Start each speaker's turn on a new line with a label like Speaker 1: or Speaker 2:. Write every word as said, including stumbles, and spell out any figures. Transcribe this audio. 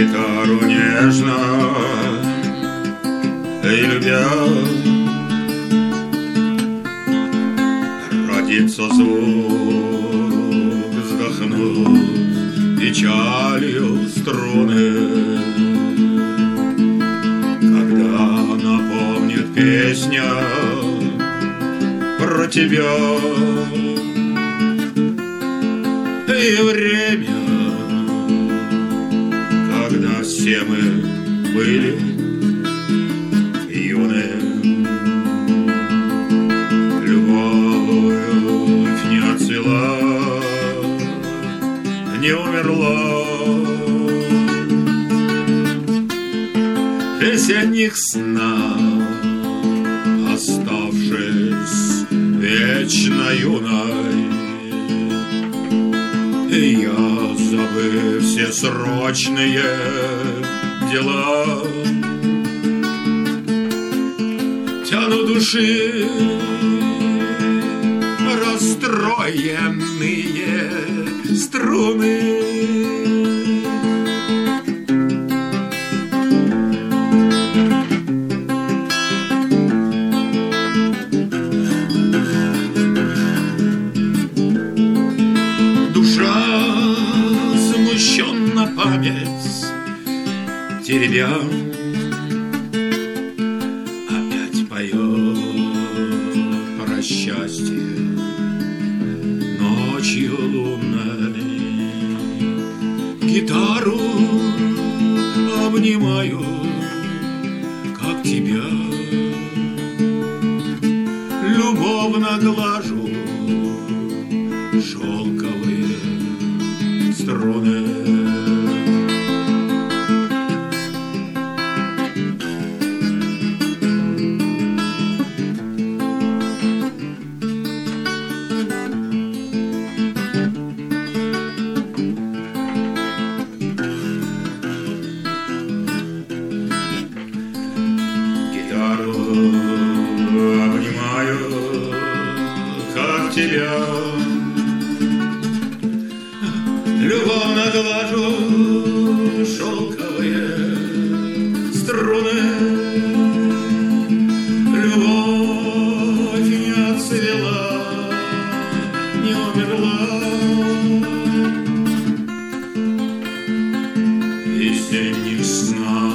Speaker 1: гитару нежно и любя, родится звук, вздохнут печалью струны. Когда напомнит песня про тебя и время, когда все мы были юны. Любовь не отцвела, не умерла. В весенних снах, оставшись вечно юной, и я, забыв все срочные дела, тяну души расстроенные струны. Смущенно память теребя, опять поет про счастье ночью лунной. Гитару обнимаю, как тебя, любовно глажу шелковые струны. Гитару обнимаю, как тебя, любовно глажу шелковые струны. Любовь не отцвела, не умерла. В весенних снах